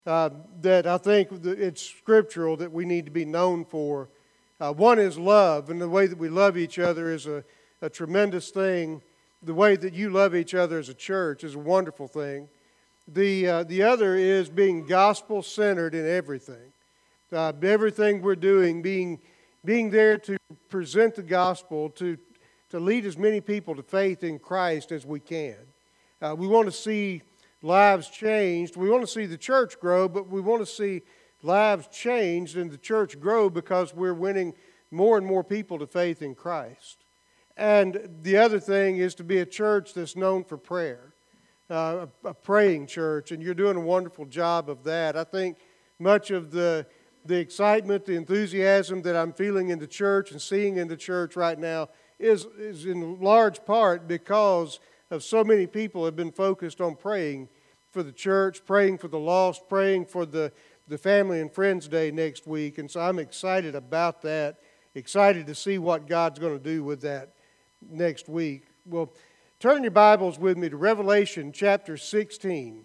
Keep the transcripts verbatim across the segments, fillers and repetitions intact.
uh, that I think it's scriptural that we need to be known for. Uh, one is love, and the way that we love each other is a, a tremendous thing. The way that you love each other as a church is a wonderful thing. The, uh, the other is being gospel-centered in everything. Uh, everything we're doing, being, being there to present the gospel, to, to lead as many people to faith in Christ as we can. Uh, we want to see lives changed. We want to see the church grow, but we want to see lives changed and the church grow because we're winning more and more people to faith in Christ. And the other thing is to be a church that's known for prayer, uh, a, a praying church, and you're doing a wonderful job of that. I think much of the the excitement, the enthusiasm that I'm feeling in the church and seeing in the church right now is, is in large part because of so many people have been focused on praying for the church, praying for the lost, praying for the, the Family and Friends Day next week. And so I'm excited about that, excited to see what God's going to do with that next week. Well, turn your Bibles with me to Revelation chapter sixteen.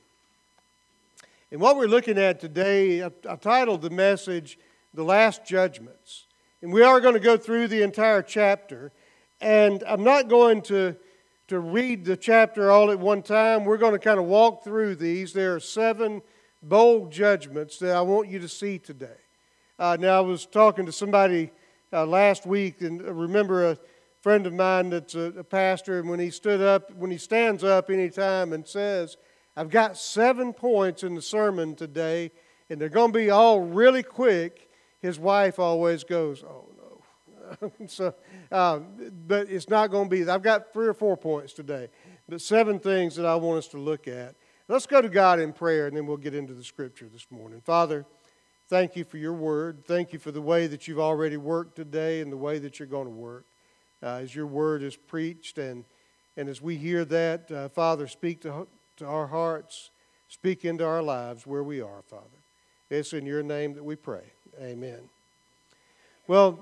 And what we're looking at today, I, I titled the message, The Last Judgments. And we are going to go through the entire chapter. And I'm not going to, to read the chapter all at one time. We're going to kind of walk through these. There are seven bold judgments that I want you to see today. Uh, now, I was talking to somebody uh, last week, and I remember a friend of mine that's a, a pastor, and when he stood up, when he stands up anytime and says, I've got seven points in the sermon today, and they're going to be all really quick. His wife always goes, oh, no. so, uh, but it's not going to be, I've got three or four points today, but seven things that I want us to look at. Let's go to God in prayer, and then we'll get into the scripture this morning. Father, thank you for your word. Thank you for the way that you've already worked today and the way that you're going to work. Uh, as your word is preached, and, and as we hear that, uh, Father, speak to to our hearts, speak into our lives where we are, Father. It's in your name that we pray. Amen. Well,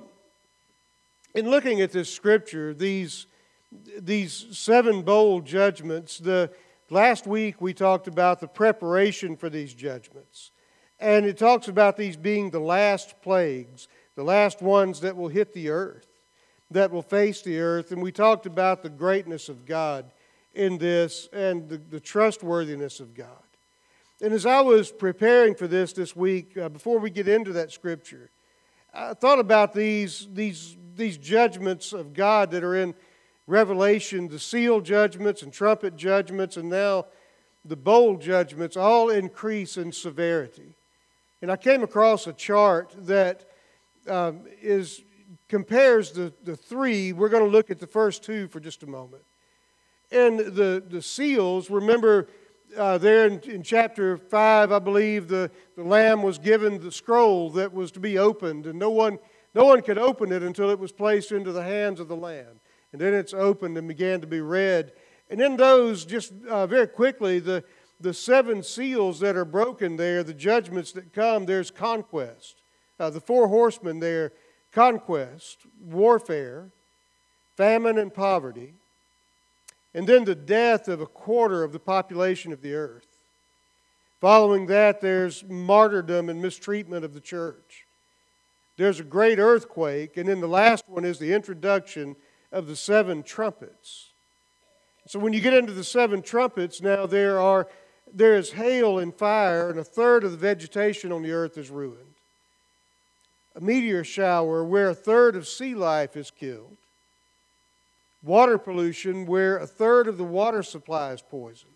in looking at this scripture, these, these seven bold judgments, the last week we talked about the preparation for these judgments. And it talks about these being the last plagues, the last ones that will hit the earth, that will face the earth. And we talked about the greatness of God in this and the, the trustworthiness of God. And as I was preparing for this this week, uh, before we get into that scripture, I thought about these, these, these judgments of God that are in Revelation, the seal judgments and trumpet judgments, and now the bold judgments, all increase in severity. And I came across a chart that um, is compares the, the three. We're going to look at the first two for just a moment. And the, the seals, remember uh, there in, in chapter five, I believe, the, the Lamb was given the scroll that was to be opened. And no one, no one could open it until it was placed into the hands of the Lamb. And then it's opened and began to be read. And in those, just uh, very quickly, the, the seven seals that are broken there, the judgments that come, there's conquest. Uh, the four horsemen there, conquest, warfare, famine and poverty. And then the death of a quarter of the population of the earth. Following that, there's martyrdom and mistreatment of the church. There's a great earthquake, and then the last one is the introduction of the seven trumpets. So when you get into the seven trumpets, now there are there is hail and fire, and a third of the vegetation on the earth is ruined. A meteor shower where a third of sea life is killed. Water pollution where a third of the water supply is poisoned.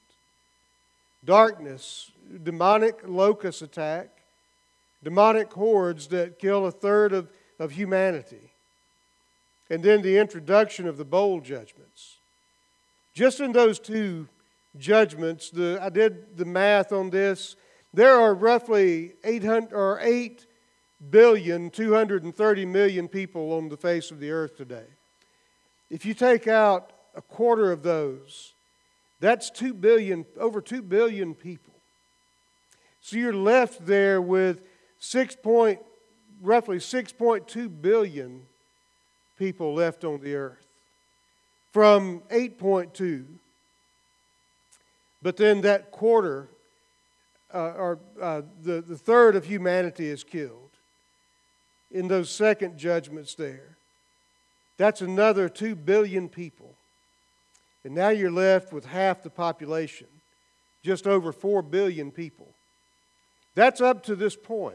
Darkness, demonic locust attack, demonic hordes that kill a third of, of humanity. And then the introduction of the bowl judgments. Just in those two judgments, the, I did the math on this, there are roughly eight hundred or eight billion two hundred thirty million people on the face of the earth today. If you take out a quarter of those, that's two billion, over two billion people. So you're left there with six point, roughly six point two billion people left on the earth from eight point two. But then that quarter uh, or uh, the, the third of humanity is killed in those second judgments there. That's another two billion people. And now you're left with half the population, just over four billion people. That's up to this point.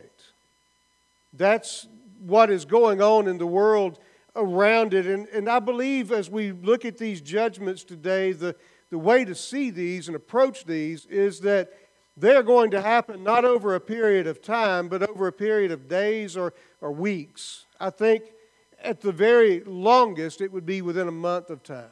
That's what is going on in the world around it. And, and I believe as we look at these judgments today, the, the way to see these and approach these is that they're going to happen not over a period of time, but over a period of days or, or weeks. I think at the very longest, it would be within a month of time.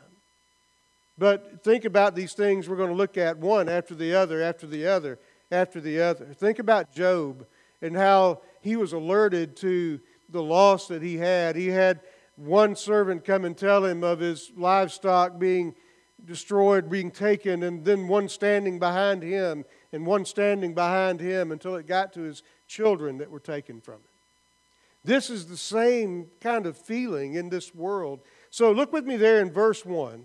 But think about these things we're going to look at one after the other, after the other, after the other. Think about Job and how he was alerted to the loss that he had. He had one servant come and tell him of his livestock being destroyed, being taken, and then one standing behind him and one standing behind him until it got to his children that were taken from him. This is the same kind of feeling in this world. So look with me there in verse one.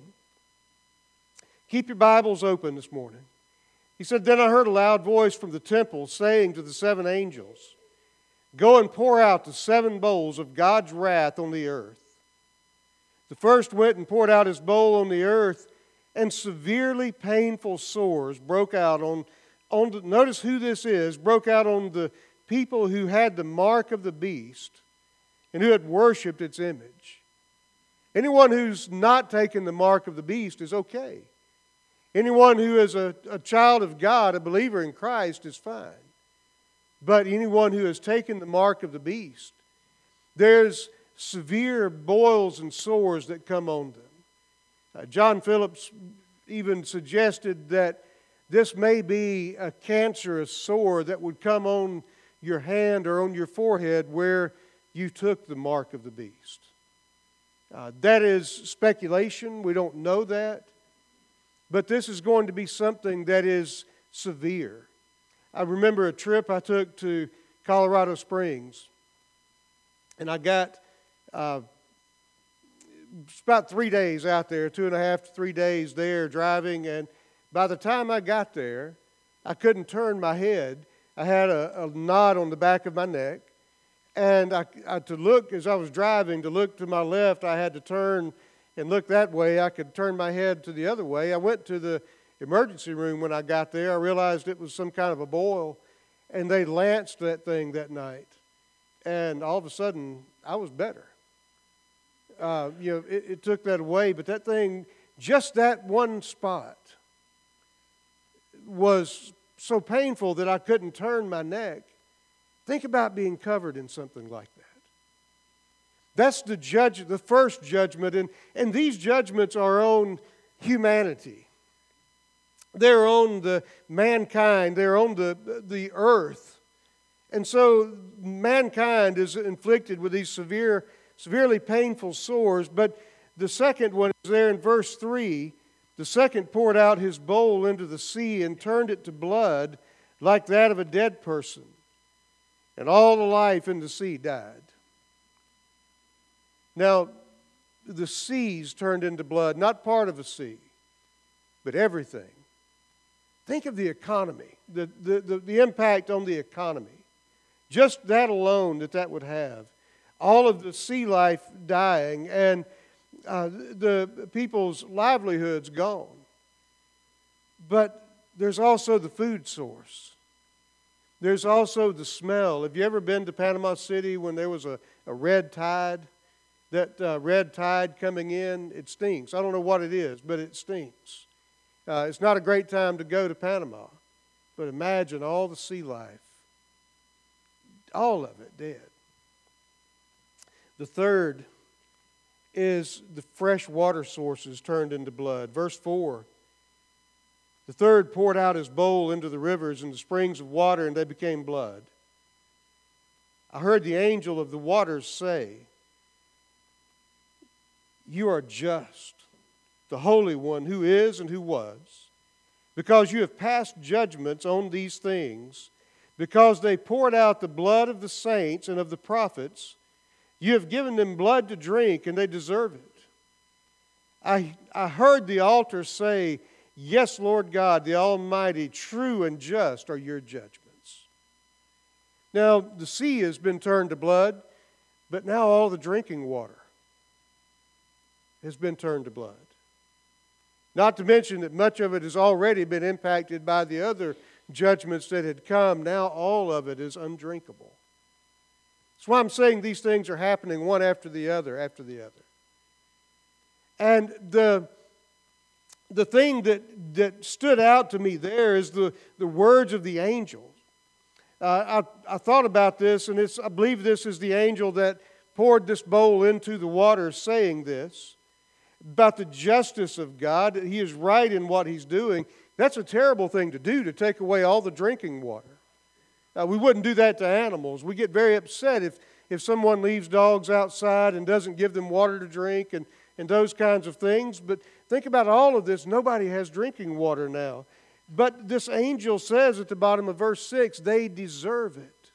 Keep your Bibles open this morning. He said, "Then I heard a loud voice from the temple saying to the seven angels, 'Go and pour out the seven bowls of God's wrath on the earth.' The first went and poured out his bowl on the earth, and severely painful sores broke out on, on the, notice who this is, broke out on the people who had the mark of the beast and who had worshipped its image." Anyone who's not taken the mark of the beast is okay. Anyone who is a, a child of God, a believer in Christ, is fine. But anyone who has taken the mark of the beast, there's severe boils and sores that come on them. Uh, John Phillips even suggested that this may be a cancerous sore that would come on your hand or on your forehead where you took the mark of the beast. Uh, that is speculation. We don't know that. But this is going to be something that is severe. I remember a trip I took to Colorado Springs, and I got uh, about three days out there, two and a half to three days there driving, and by the time I got there, I couldn't turn my head. I had a, a knot on the back of my neck, and I, I, to look, as I was driving, to look to my left, I had to turn and look that way. I could turn my head to the other way. I went to the emergency room when I got there. I realized it was some kind of a boil, and they lanced that thing that night. And all of a sudden, I was better. Uh, you know, it, it took that away, but that thing, just that one spot, was so painful that I couldn't turn my neck. Think about being covered in something like that. That's the judge, the first judgment, and, and these judgments are on humanity. They're on the mankind. They're on the, the earth. And so mankind is inflicted with these severe, severely painful sores. But the second one is there in verse three. The second poured out his bowl into the sea and turned it to blood like that of a dead person. And all the life in the sea died. Now, the seas turned into blood, not part of the sea, but everything. Think of the economy, the, the, the, the impact on the economy. Just that alone that that would have. All of the sea life dying and uh, the people's livelihoods gone. But there's also the food source. There's also the smell. Have you ever been to Panama City when there was a, a red tide? That uh, red tide coming in, it stinks. I don't know what it is, but it stinks. Uh, it's not a great time to go to Panama. But imagine all the sea life. All of it dead. The third is the fresh water sources turned into blood. Verse four. The third poured out his bowl into the rivers and the springs of water, and they became blood. I heard the angel of the waters say, "You are just, the Holy One who is and who was, because you have passed judgments on these things, because they poured out the blood of the saints and of the prophets. You have given them blood to drink, and they deserve it." I, I heard the altar say, Yes, Lord God, the Almighty, true and just are your judgments. Now, the sea has been turned to blood, but now all the drinking water has been turned to blood. Not to mention that much of it has already been impacted by the other judgments that had come. Now all of it is undrinkable. That's why I'm saying these things are happening one after the other, after the other. And the, the thing that, that stood out to me there is the, the words of the angel. Uh, I, I thought about this, and it's, I believe this is the angel that poured this bowl into the water saying this. About the justice of God, that He is right in what He's doing. That's a terrible thing to do, to take away all the drinking water. Uh, we wouldn't do that to animals. We get very upset if, if someone leaves dogs outside and doesn't give them water to drink and, and those kinds of things. But think about all of this. Nobody has drinking water now. But this angel says at the bottom of verse six, they deserve it.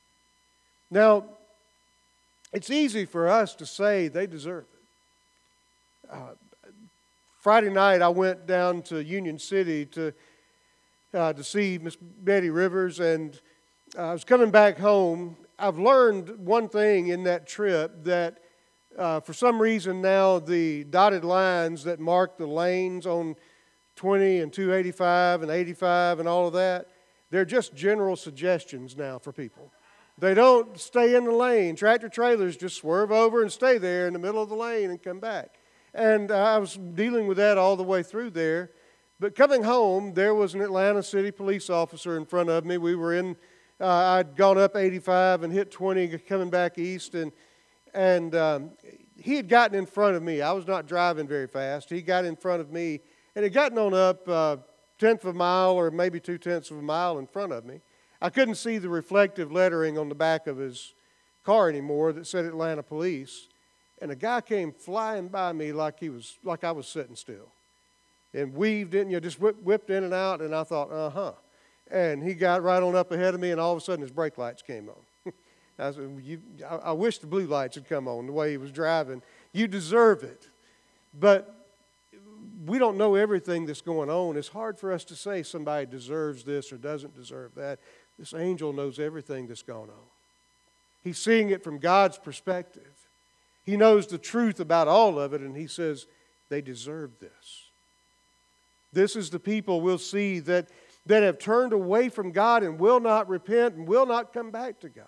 Now, it's easy for us to say they deserve it. Uh, Friday night, I went down to Union City to uh, to see Miss Betty Rivers, and uh, I was coming back home. I've learned one thing in that trip, that uh, for some reason now the dotted lines that mark the lanes on twenty and two eighty-five and eighty-five and all of that, they're just general suggestions now for people. They don't stay in the lane. Tractor trailers just swerve over and stay there in the middle of the lane and come back. And I was dealing with that all the way through there. But coming home, there was an Atlanta City police officer in front of me. We were in, uh, I'd gone up eighty-five and hit twenty coming back east. And, and um, he had gotten in front of me. I was not driving very fast. He got in front of me and had gotten on up a tenth of a mile or maybe two-tenths of a mile in front of me. I couldn't see the reflective lettering on the back of his car anymore that said Atlanta Police. And a guy came flying by me like he was like I was sitting still, and weaved in, you know, just whipped, whipped in and out. And I thought, uh huh. And he got right on up ahead of me, and all of a sudden his brake lights came on. I said, you, I, I wish the blue lights had come on the way he was driving. You deserve it, but we don't know everything that's going on. It's hard for us to say somebody deserves this or doesn't deserve that. This angel knows everything that's going on. He's seeing it from God's perspective. He knows the truth about all of it, and He says, they deserve this. This is the people we'll see that, that have turned away from God and will not repent and will not come back to God.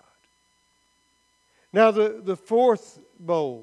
Now, the, the fourth bowl,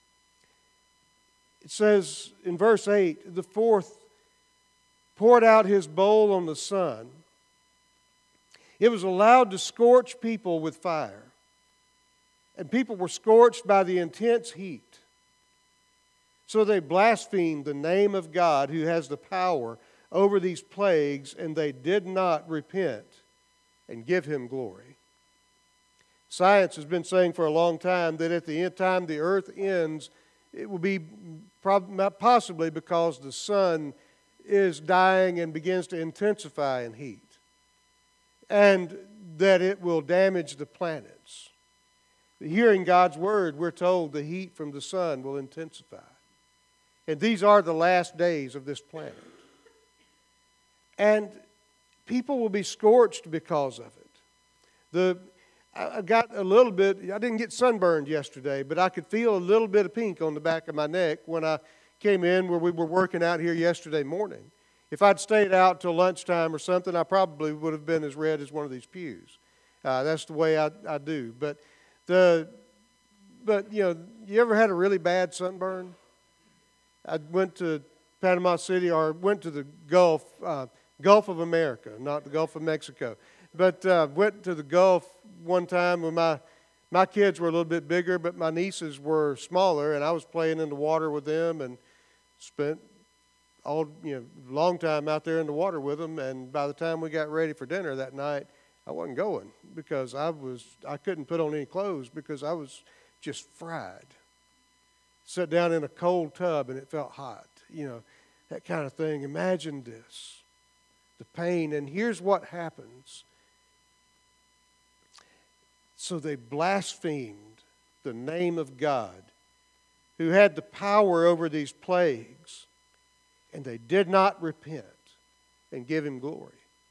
it says in verse eight, the fourth poured out his bowl on the sun. It was allowed to scorch people with fire. And people were scorched by the intense heat. So they blasphemed the name of God, who has the power over these plagues, and they did not repent and give Him glory. Science has been saying for a long time that at the end time the earth ends, it will be possibly because the sun is dying and begins to intensify in heat, and that it will damage the planets. Hearing God's word, we're told the heat from the sun will intensify. And these are the last days of this planet. And people will be scorched because of it. The, I got a little bit, I didn't get sunburned yesterday, but I could feel a little bit of pink on the back of my neck when I came in where we were working out here yesterday morning. If I'd stayed out till lunchtime or something, I probably would have been as red as one of these pews. Uh, that's the way I, I do. But The, but, you know, you ever had a really bad sunburn? I went to Panama City, or went to the Gulf, uh, Gulf of America, not the Gulf of Mexico. But uh, went to the Gulf one time when my, my kids were a little bit bigger, but my nieces were smaller, and I was playing in the water with them and spent all, you know, long time out there in the water with them. And by the time we got ready for dinner that night, I wasn't going because I was I couldn't put on any clothes because I was just fried. Sat down in a cold tub and it felt hot, you know, that kind of thing. Imagine this, the pain. And here's what happens. So they blasphemed the name of God, who had the power over these plagues, and they did not repent and give Him glory.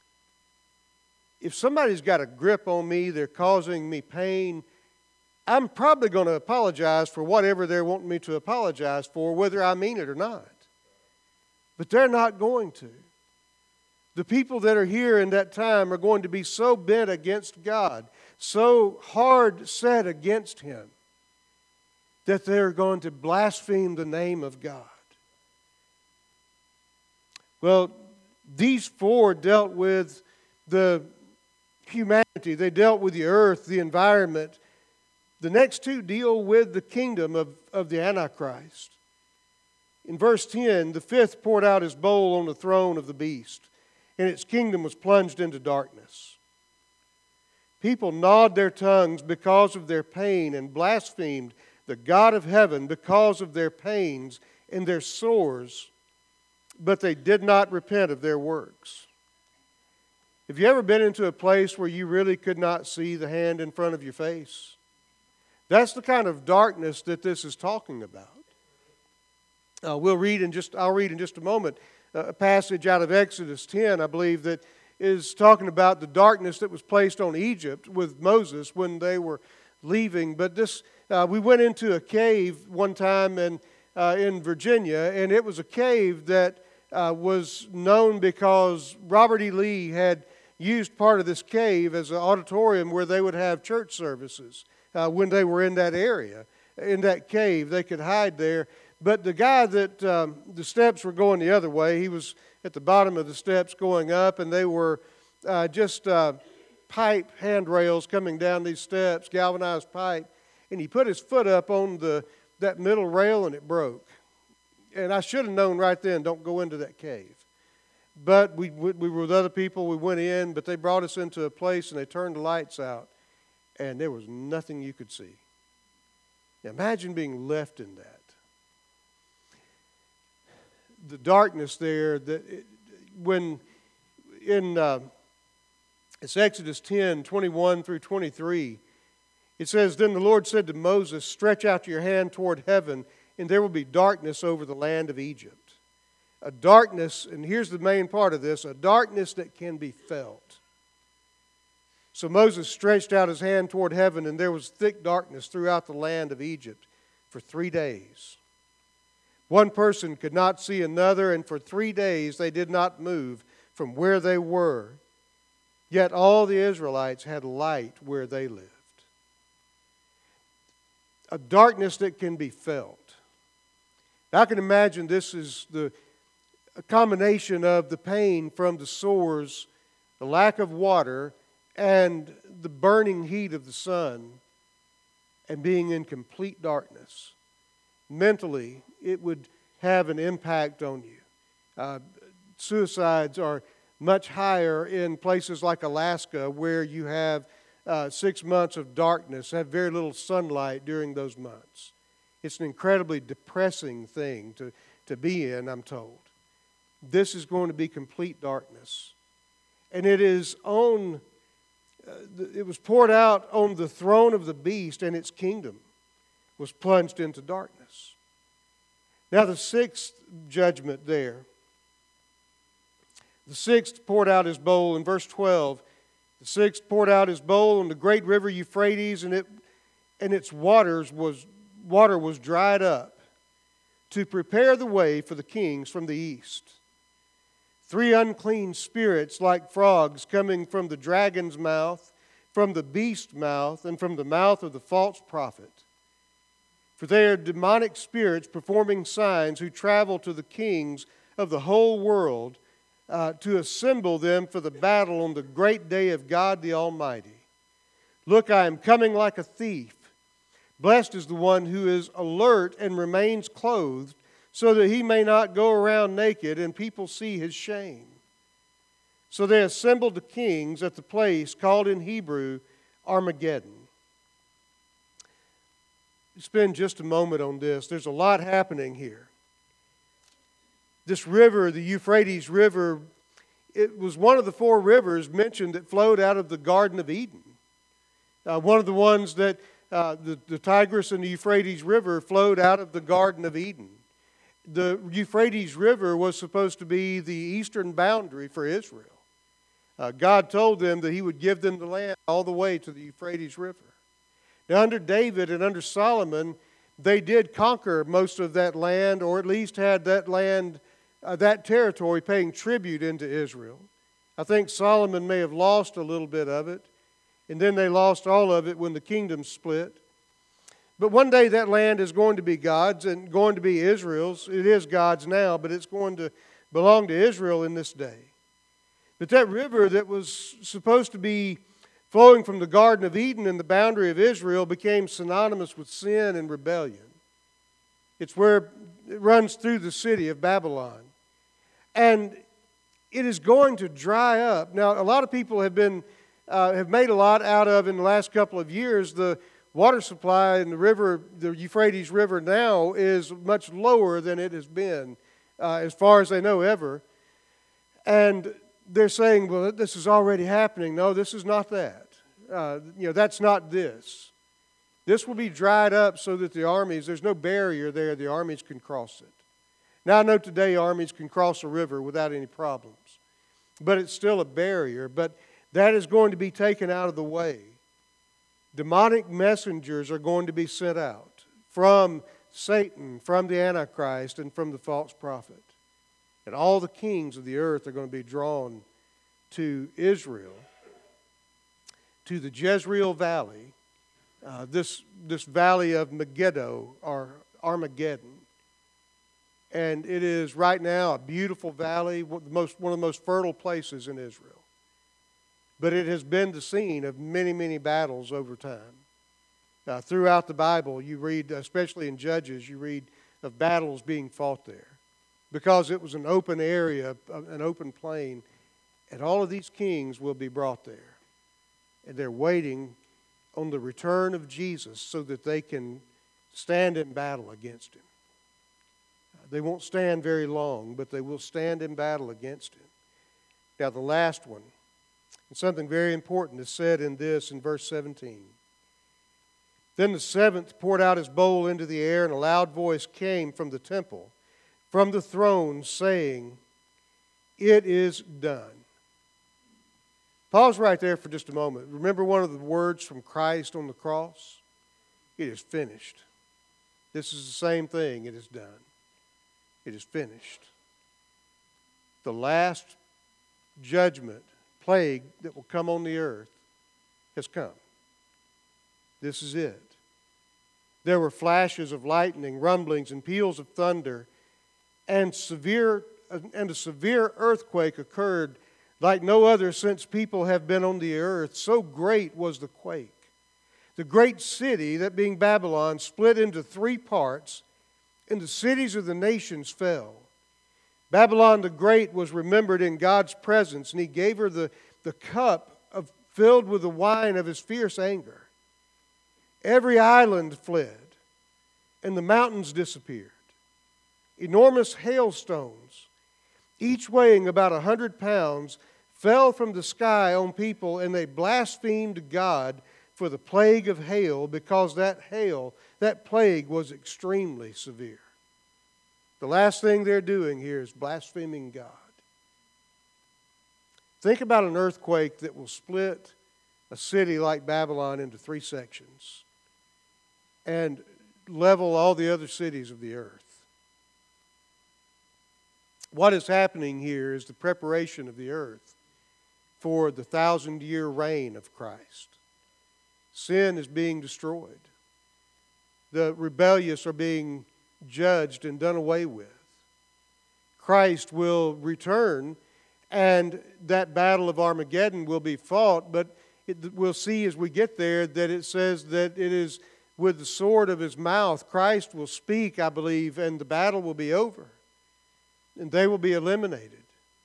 If somebody's got a grip on me, they're causing me pain, I'm probably going to apologize for whatever they're wanting me to apologize for, whether I mean it or not. But they're not going to. The people that are here in that time are going to be so bent against God, so hard set against Him, that they're going to blaspheme the name of God. Well, these four dealt with the humanity. They dealt with the earth, the environment. The next two deal with the kingdom of, of the Antichrist. In verse ten, the fifth poured out his bowl on the throne of the beast, and its kingdom was plunged into darkness. People gnawed their tongues because of their pain and blasphemed the God of heaven because of their pains and their sores, but they did not repent of their works. Have you ever been into a place where you really could not see the hand in front of your face? That's the kind of darkness that this is talking about. Uh, we'll read in just, I'll read in just a moment uh, a passage out of Exodus ten, I believe, that is talking about the darkness that was placed on Egypt with Moses when they were leaving. But this, uh, we went into a cave one time in, uh, in Virginia, and it was a cave that uh, was known because Robert E. Lee had used part of this cave as an auditorium where they would have church services uh, when they were in that area, in that cave. They could hide there. But the guy that um, the steps were going the other way, he was at the bottom of the steps going up, and they were uh, just uh, pipe handrails coming down these steps, galvanized pipe. And he put his foot up on the that middle rail, and it broke. And I should have known right then, don't go into that cave. But we, we were with other people. We went in, but they brought us into a place, and they turned the lights out, and there was nothing you could see. Now, imagine being left in that. The darkness there, that it, when in uh, it's Exodus ten, twenty-one through twenty-three, it says, "Then the Lord said to Moses, stretch out your hand toward heaven, and there will be darkness over the land of Egypt." A darkness, and here's the main part of this, a darkness that can be felt. So Moses stretched out his hand toward heaven, and there was thick darkness throughout the land of Egypt for three days. One person could not see another, and for three days they did not move from where they were. Yet all the Israelites had light where they lived. A darkness that can be felt. Now, I can imagine this is the a combination of the pain from the sores, the lack of water, and the burning heat of the sun, and being in complete darkness. Mentally, it would have an impact on you. Uh, suicides are much higher in places like Alaska, where you have uh, six months of darkness, have very little sunlight during those months. It's an incredibly depressing thing to, to be in, I'm told. This is going to be complete darkness. And it is on, uh, it was poured out on the throne of the beast, and its kingdom was plunged into darkness. Now the sixth judgment there. The sixth poured out his bowl in verse twelve. The sixth poured out his bowl on the great river Euphrates, and it and its waters was water was dried up, to prepare the way for the kings from the east. Three unclean spirits like frogs coming from the dragon's mouth, from the beast's mouth, and from the mouth of the false prophet. For they are demonic spirits performing signs who travel to the kings of the whole world uh, to assemble them for the battle on the great day of God the Almighty. Look, I am coming like a thief. Blessed is the one who is alert and remains clothed, so that he may not go around naked and people see his shame. So they assembled the kings at the place called in Hebrew Armageddon. Spend just a moment on this. There's a lot happening here. This river, the Euphrates River, it was one of the four rivers mentioned that flowed out of the Garden of Eden. Uh, one of the ones that uh, the, the Tigris and the Euphrates River flowed out of the Garden of Eden. the Euphrates River was supposed to be the eastern boundary for Israel. Uh, God told them that He would give them the land all the way to the Euphrates River. Now, under David and under Solomon, they did conquer most of that land, or at least had that land, uh, that territory paying tribute into Israel. I think Solomon may have lost a little bit of it, and then they lost all of it when the kingdom split. But one day that land is going to be God's and going to be Israel's. It is God's now, but it's going to belong to Israel in this day. But that river that was supposed to be flowing from the Garden of Eden and the boundary of Israel became synonymous with sin and rebellion. It's where it runs through the city of Babylon. And it is going to dry up. Now, a lot of people have been uh, have made a lot out of, in the last couple of years, the water supply in the river, the Euphrates River now is much lower than it has been, uh, as far as they know, ever. And they're saying, well, this is already happening. No, this is not that. Uh, you know, that's not this. This will be dried up so that the armies, there's no barrier there, the armies can cross it. Now, I know today armies can cross a river without any problems, but it's still a barrier. But that is going to be taken out of the way. Demonic messengers are going to be sent out from Satan, from the Antichrist, and from the false prophet. And all the kings of the earth are going to be drawn to Israel, to the Jezreel Valley, uh, this, this valley of Megiddo, or Armageddon. And it is right now a beautiful valley, one of the most, one of the most fertile places in Israel. But it has been the scene of many, many battles over time. Uh, throughout the Bible, you read, especially in Judges, you read of battles being fought there. Because it was an open area, an open plain, and all of these kings will be brought there. And they're waiting on the return of Jesus so that they can stand in battle against Him. They won't stand very long, but they will stand in battle against Him. Now, the last one, and something very important is said in this in verse seventeen. Then the seventh poured out his bowl into the air, and a loud voice came from the temple, from the throne, saying, "It is done." Pause right there for just a moment. Remember one of the words from Christ on the cross? It is finished. This is the same thing. It is done. It is finished. The last judgment, plague that will come on the earth has come. This is it. There were flashes of lightning, rumblings, and peals of thunder, and severe and a severe earthquake occurred like no other since people have been on the earth. So great was the quake. The great city, that being Babylon, split into three parts, and the cities of the nations fell. Babylon the Great was remembered in God's presence, and He gave her the, the cup of, filled with the wine of His fierce anger. Every island fled, and the mountains disappeared. Enormous hailstones, each weighing about a hundred pounds, fell from the sky on people, and they blasphemed God for the plague of hail, because that hail, that plague was extremely severe. The last thing they're doing here is blaspheming God. Think about an earthquake that will split a city like Babylon into three sections and level all the other cities of the earth. What is happening here is the preparation of the earth for the thousand-year reign of Christ. Sin is being destroyed. The rebellious are being judged and done away with. Christ will return, and that battle of Armageddon will be fought, but it, we'll see as we get there that it says that it is with the sword of His mouth. Christ will speak, I believe, and the battle will be over, and they will be eliminated.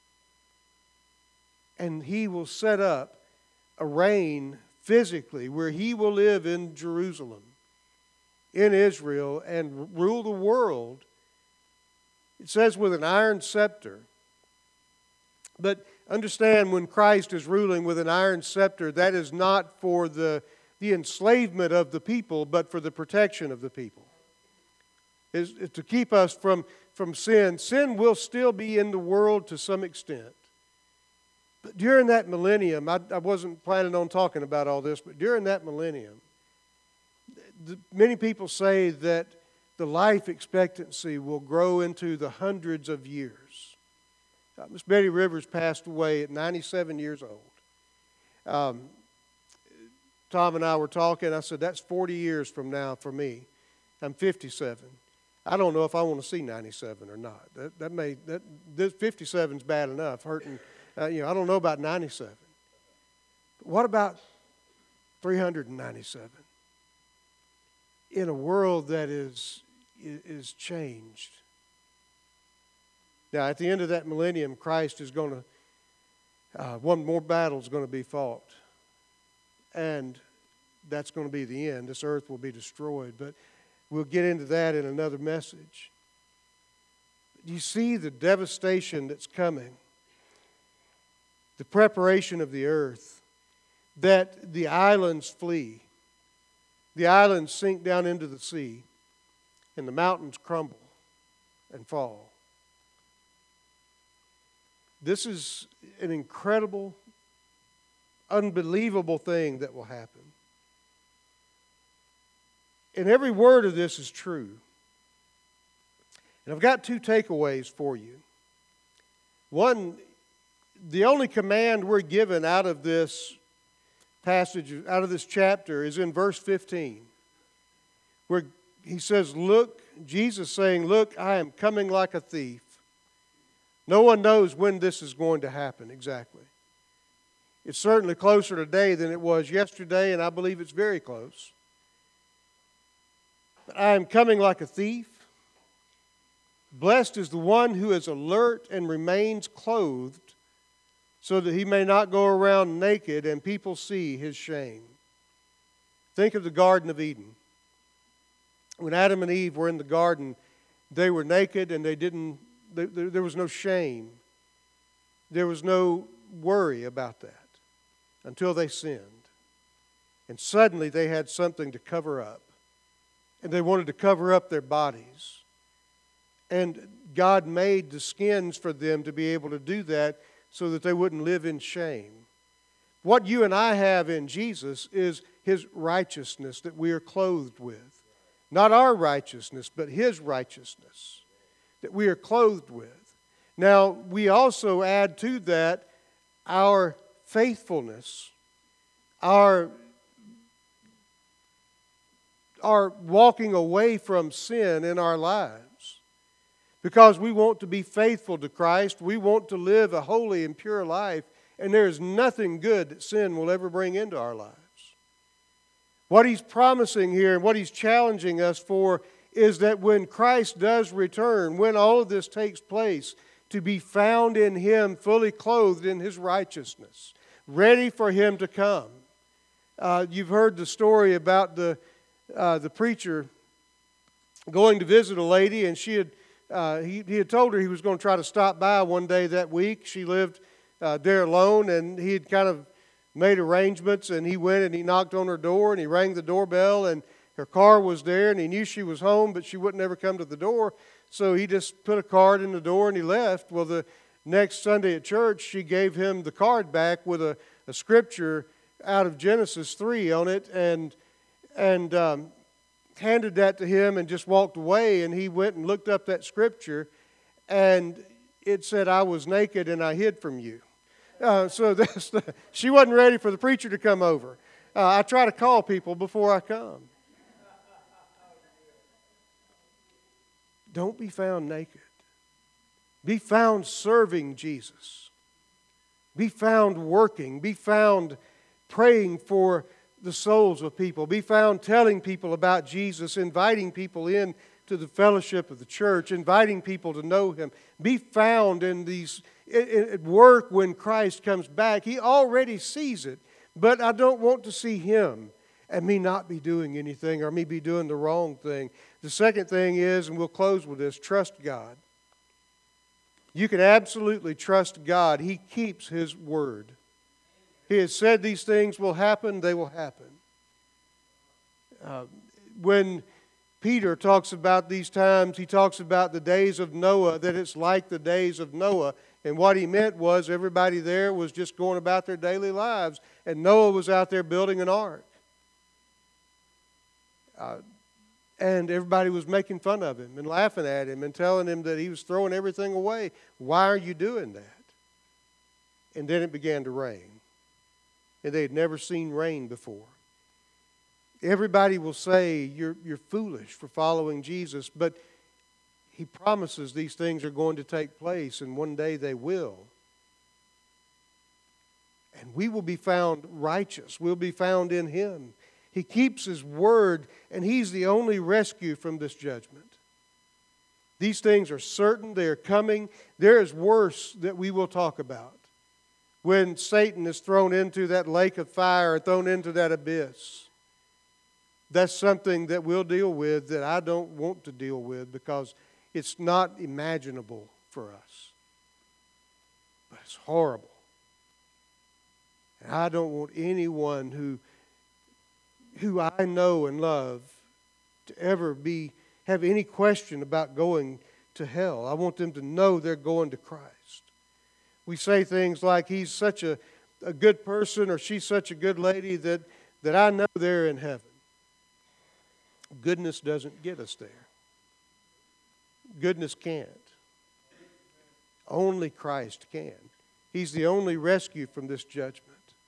And He will set up a reign physically where He will live in Jerusalem, in Israel, and rule the world. It says with an iron scepter. But understand, when Christ is ruling with an iron scepter, that is not for the, the enslavement of the people, but for the protection of the people. is, is to keep us from, from sin. Sin will still be in the world to some extent. But during that millennium, I, I wasn't planning on talking about all this, but during that millennium, the, many people say that the life expectancy will grow into the hundreds of years. Uh, Miss Betty Rivers passed away at ninety-seven years old. Um, Tom and I were talking. I said, that's forty years from now for me. I'm fifty-seven. I don't know if I want to see ninety-seven or not. That, that may that this fifty-seven is bad enough, hurting. Uh, you know, I don't know about ninety-seven. But what about three hundred ninety-seven? In a world that is, is changed. Now, at the end of that millennium, Christ is going to, uh, one more battle is going to be fought. And that's going to be the end. This earth will be destroyed. But we'll get into that in another message. You see the devastation that's coming. The preparation of the earth. That the islands flee. The islands sink down into the sea, and the mountains crumble and fall. This is an incredible, unbelievable thing that will happen. And every word of this is true. And I've got two takeaways for you. One, the only command we're given out of this passage, out of this chapter, is in verse fifteen, where he says, look, Jesus saying, look, I am coming like a thief. No one knows when this is going to happen exactly. It's certainly closer today than it was yesterday, and I believe it's very close. But I am coming like a thief. Blessed is the one who is alert and remains clothed, so that he may not go around naked and people see his shame. Think of the Garden of Eden. When Adam and Eve were in the garden, they were naked and they didn't, they, there was no shame. There was no worry about that until they sinned. And suddenly they had something to cover up. And they wanted to cover up their bodies. And God made the skins for them to be able to do that, so that they wouldn't live in shame. What you and I have in Jesus is His righteousness that we are clothed with. Not our righteousness, but His righteousness that we are clothed with. Now, we also add to that our faithfulness, our, our walking away from sin in our lives. Because we want to be faithful to Christ. We want to live a holy and pure life. And there is nothing good that sin will ever bring into our lives. What He's promising here and what He's challenging us for is that when Christ does return, when all of this takes place, to be found in Him fully clothed in His righteousness, ready for Him to come. Uh, you've heard the story about the, uh, the preacher going to visit a lady, and she had Uh, he, he had told her he was going to try to stop by one day that week. She lived uh, there alone, and he had kind of made arrangements, and he went and he knocked on her door, and he rang the doorbell, and her car was there, and he knew she was home, but she wouldn't ever come to the door, so he just put a card in the door, and he left. Well, the next Sunday at church, she gave him the card back with a, a scripture out of Genesis three on it, and and um, handed that to him and just walked away, and he went and looked up that scripture, and it said, I was naked and I hid from you. Uh, so that's the, she wasn't ready for the preacher to come over. Uh, I try to call people before I come. Don't be found naked. Be found serving Jesus. Be found working. Be found praying for the souls of people. Be found telling people about Jesus, inviting people in to the fellowship of the church, inviting people to know Him. Be found in these at work when Christ comes back. He already sees it, but I don't want to see Him and me not be doing anything or me be doing the wrong thing. The second thing is, and we'll close with this, trust God. You can absolutely trust God. He keeps His word. He has said these things will happen, they will happen. Uh, when Peter talks about these times, he talks about the days of Noah, that it's like the days of Noah. And what he meant was everybody there was just going about their daily lives, and Noah was out there building an ark. Uh, and everybody was making fun of him and laughing at him and telling him that he was throwing everything away. Why are you doing that? And then it began to rain. And they had never seen rain before. Everybody will say you're, you're foolish for following Jesus, but He promises these things are going to take place, and one day they will. And we will be found righteous. We'll be found in Him. He keeps His word, and He's the only rescue from this judgment. These things are certain. They are coming. There is worse that we will talk about. When Satan is thrown into that lake of fire, or thrown into that abyss. That's something that we'll deal with that I don't want to deal with because it's not imaginable for us. But it's horrible. And I don't want anyone who, who I know and love to ever be have any question about going to hell. I want them to know they're going to Christ. We say things like, he's such a, a good person or she's such a good lady that, that I know they're in heaven. Goodness doesn't get us there. Goodness can't. Only Christ can. He's the only rescue from this judgment.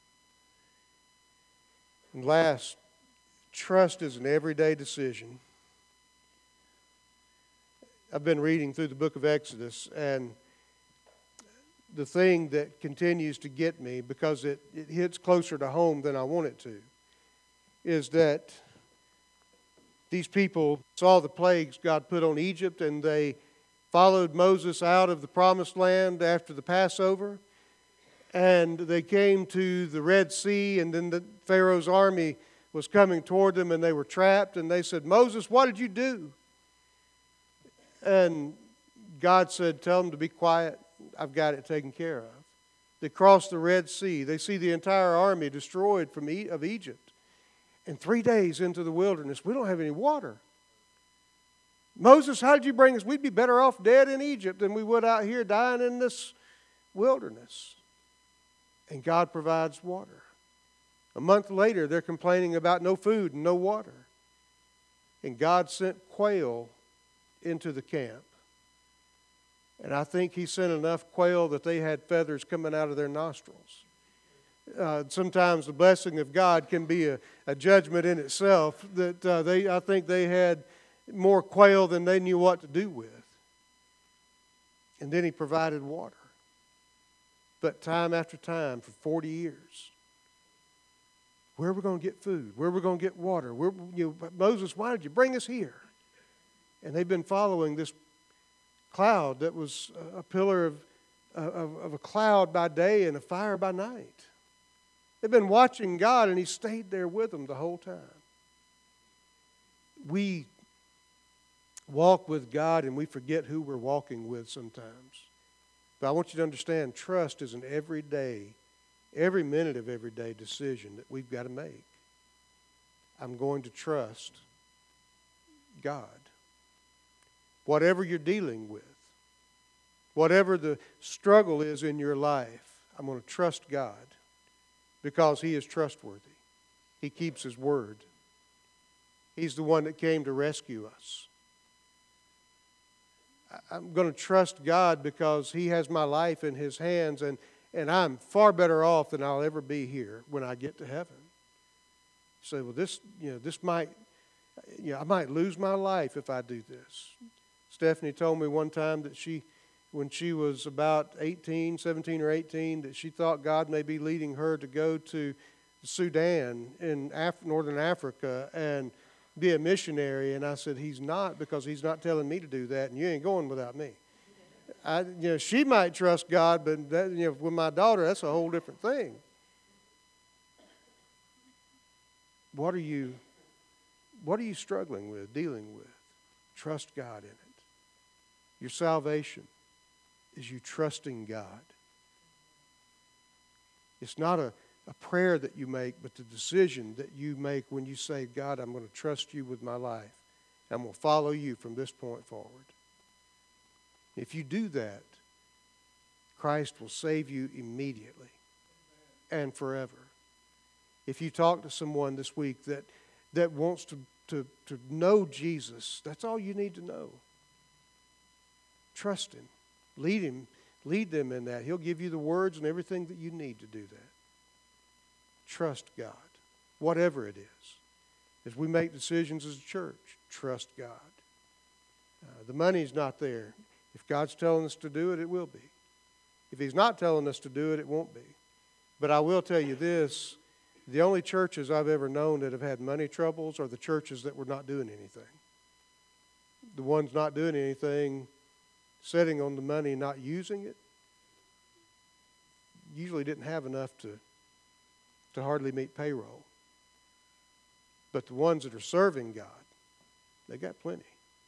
And last, trust is an everyday decision. I've been reading through the book of Exodus, and the thing that continues to get me, because it, it hits closer to home than I want it to, is that these people saw the plagues God put on Egypt, and they followed Moses out of the promised land after the Passover. And they came to the Red Sea, and then the Pharaoh's army was coming toward them, and they were trapped. And they said, Moses, what did you do? And God said, tell them to be quiet. I've got it taken care of. They crossed the Red Sea. They see the entire army destroyed from e- of Egypt. And three days into the wilderness, we don't have any water. Moses, how did you bring us? We'd be better off dead in Egypt than we would out here dying in this wilderness. And God provides water. A month later, they're complaining about no food and no water. And God sent quail into the camp. And I think He sent enough quail that they had feathers coming out of their nostrils. Uh, sometimes the blessing of God can be a, a judgment in itself. That uh, they, I think they had more quail than they knew what to do with. And then He provided water. But time after time for forty years, where are we going to get food? Where are we going to get water? Where, you know, Moses, why did you bring us here? And they've been following this cloud that was a pillar of, of, of a cloud by day and a fire by night. They've been watching God, and He stayed there with them the whole time. We walk with God, and we forget who we're walking with sometimes. But I want you to understand, trust is an everyday, every minute of everyday decision that we've got to make. I'm going to trust God. Whatever you're dealing with, whatever the struggle is in your life, I'm going to trust God. Because He is trustworthy. He keeps His word. He's the one that came to rescue us. I'm going to trust God because He has my life in His hands, and, and I'm far better off than I'll ever be here when I get to heaven. You say, well, this, you know, this might, you know, I might lose my life if I do this. Stephanie told me one time that she, when she was about eighteen, seventeen or eighteen, that she thought God may be leading her to go to Sudan in Af- northern Africa and be a missionary. And I said, He's not, because He's not telling me to do that, and you ain't going without me. I, you know, she might trust God, but that, you know, with my daughter, that's a whole different thing. What are you, what are you struggling with, dealing with? Trust God in it. Your salvation is you trusting God. It's not a, a prayer that you make, but the decision that you make when you say, God, I'm going to trust you with my life, I'm going to follow you from this point forward. If you do that, Christ will save you immediately and forever. If you talk to someone this week that, that wants to, to, to know Jesus, that's all you need to know. Trust Him. Lead Him. Lead them in that. He'll give you the words and everything that you need to do that. Trust God, whatever it is. As we make decisions as a church, trust God. Uh, the money's not there. If God's telling us to do it, it will be. If He's not telling us to do it, it won't be. But I will tell you this, the only churches I've ever known that have had money troubles are the churches that were not doing anything. The ones not doing anything, sitting on the money, not using it, usually didn't have enough to, to hardly meet payroll. But the ones that are serving God, they got plenty.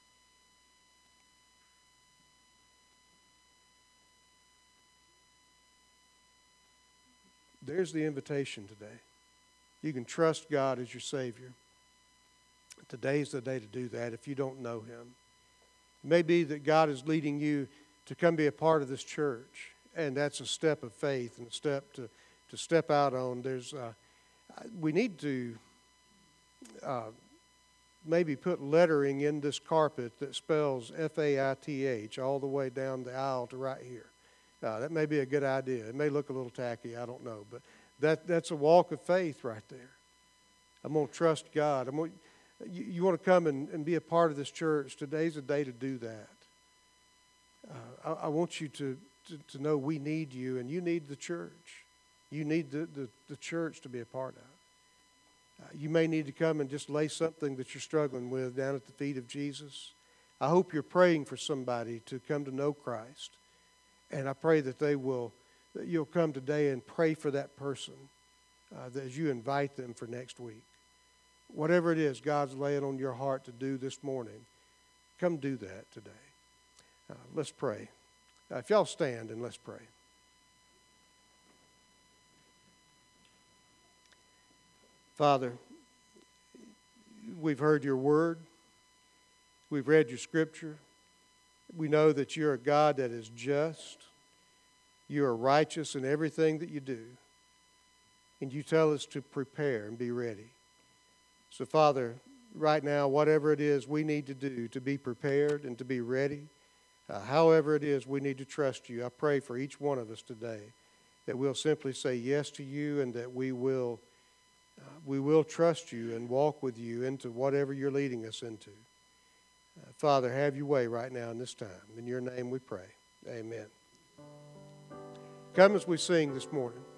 There's the invitation today. You can trust God as your Savior. Today's the day to do that if you don't know Him. It may be that God is leading you to come be a part of this church, and that's a step of faith and a step to, to step out on. There's, uh, we need to uh, maybe put lettering in this carpet that spells F A I T H all the way down the aisle to right here. Uh, that may be a good idea. It may look a little tacky, I don't know, but that, that's a walk of faith right there. I'm going to trust God. I'm going to, you, you want to come and, and be a part of this church, today's the day to do that. Uh, I, I want you to, to, to know we need you, and you need the church. You need the, the, the church to be a part of. Uh, you may need to come and just lay something that you're struggling with down at the feet of Jesus. I hope you're praying for somebody to come to know Christ. And I pray that they will, that you'll come today and pray for that person uh, as you invite them for next week. Whatever it is God's laying on your heart to do this morning, come do that today. Uh, let's pray. Uh, if y'all stand and let's pray. Father, we've heard your word. We've read your scripture. We know that you're a God that is just. You are righteous in everything that you do. And you tell us to prepare and be ready. So, Father, right now, whatever it is we need to do to be prepared and to be ready, uh, however it is we need to trust you, I pray for each one of us today that we'll simply say yes to you and that we will, uh, we will trust you and walk with you into whatever you're leading us into. Uh, Father, have your way right now in this time. In your name we pray. Amen. Come as we sing this morning.